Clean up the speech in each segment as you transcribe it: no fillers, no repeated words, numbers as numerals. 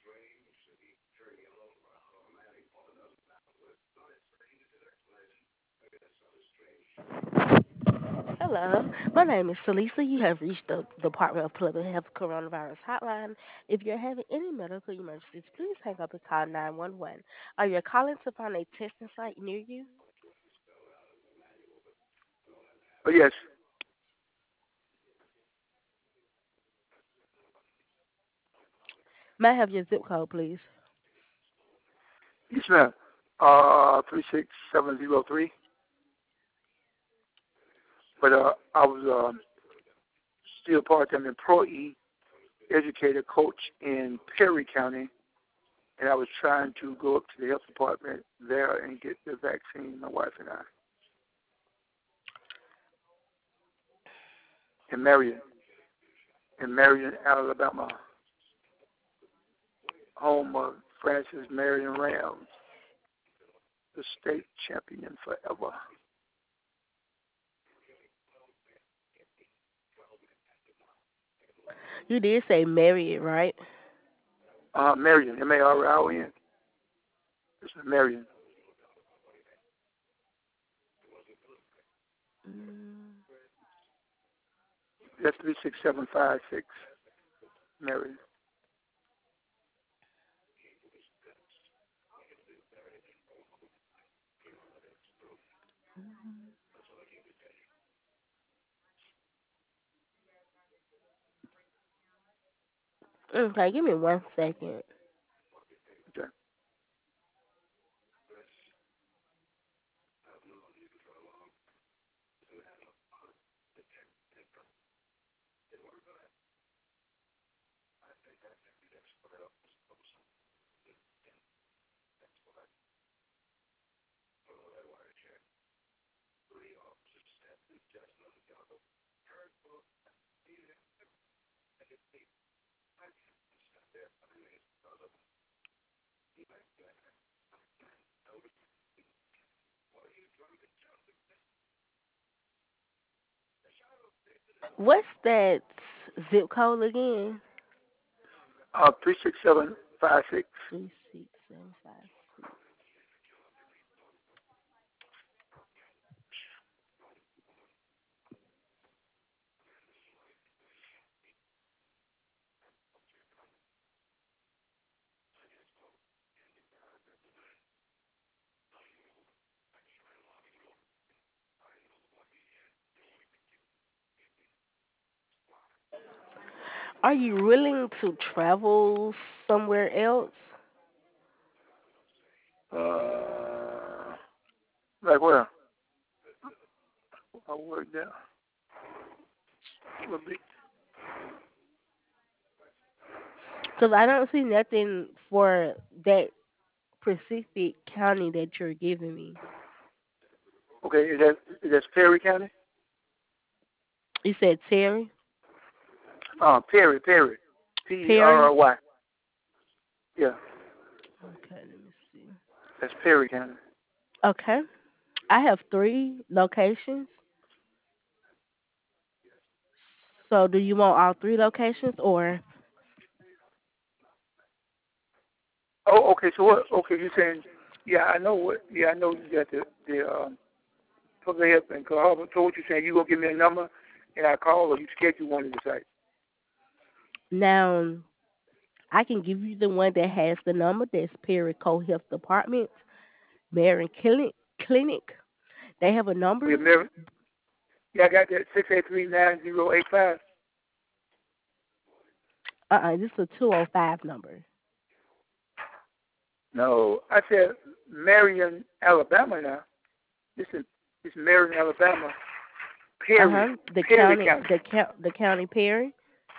Hello, my name is Salisa. You have reached the Department of Public Health Coronavirus Hotline. If you're having any medical emergencies, please hang up and call 911. Are you calling to find a testing site near you? Oh, yes. May I have your zip code, please? Yes, ma'am. 36703. But I was still part-time employee, educator, coach in Perry County, and I was trying to go up to the health department there and get the vaccine, my wife and I, in Marion, Alabama, home of Francis Marion Rams, the state champion forever. You did say Marriott, right? Marion, Marion. It's Marion. Mm, That's 36756, Marion. Okay, give me 1 second. Okay. What's that zip code again? 36756. 36756. Are you willing to travel somewhere else? Like where? I work there. Will be. Because I don't see nothing for that specific county that you're giving me. Okay, is that Perry County? You said Terry? Perry. Perry? Perry. Yeah, Okay, let me see. that's Perry County. Okay. I have three locations. So do you want all three locations or Oh, okay. So what? Okay, you're saying? Yeah, I know what. Yeah, I know you got the public health and call. So what you saying? You gonna give me a number and I call, or you schedule one of the sites? now I can give you the one that has the number that's Perry Co Health Department, Marion Clinic. They have a Okay, number. Mary. Yeah, I got that 683-9085. This is a 205 number. No, I said Marion, Alabama. Now this is Marion, Alabama. Perry, The Perry county County. the county Perry.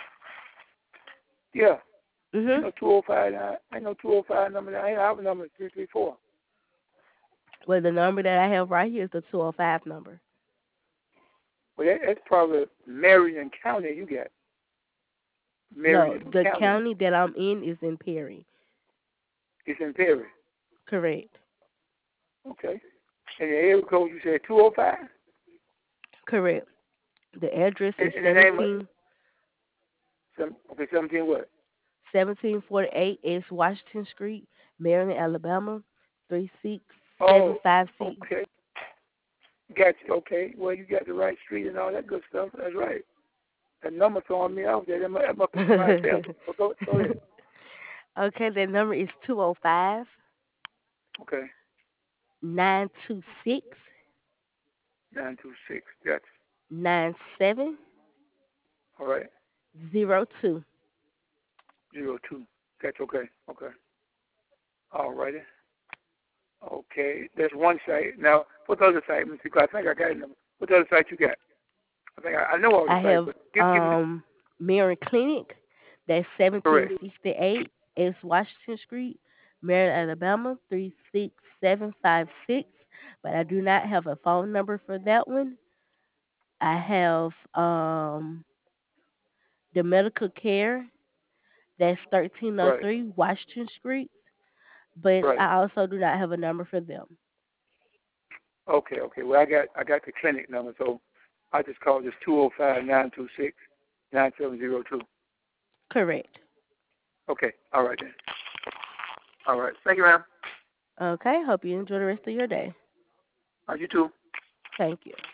Yeah. Mhm. No 205. I know 205 number. I have a number 334. Well, the number that I have right here is the 205 number. Well, that's probably Marion County. You got No, Marion the County. county that I'm in is in Perry. It's in Perry. Correct. Okay. And the area code you said 205. Correct. The address is And the name of 17 okay 17 what? 1748 East Washington Street, Marion, Alabama, Oh, 36756. okay. Got you. Okay. Well, you got the right street and all that good stuff. That's right. That number throwing me off there. That must be for myself. But go ahead. Okay, that number is 205 Okay. 926 926. Got 9702. you. All right. 02. That's okay. Okay. All righty. Okay. There's one site. Now, what the other site, Mr. Clark? I think I got it. What the other site you got? I think I know all the I sites, have but give me Marion Clinic. That's correct. 1768 East Washington Street, Marion, Alabama, 36756. But I do not have a phone number for that one. I have the medical care. That's Right. 1303 Washington Street. But Right. I also do not have a number for them. Okay. Okay. Well, I got the clinic number, so I just called this 205-926-9702. Correct. Okay. All right then. All right. Thank you, ma'am. Okay. Hope you enjoy the rest of your day. You too. Thank you.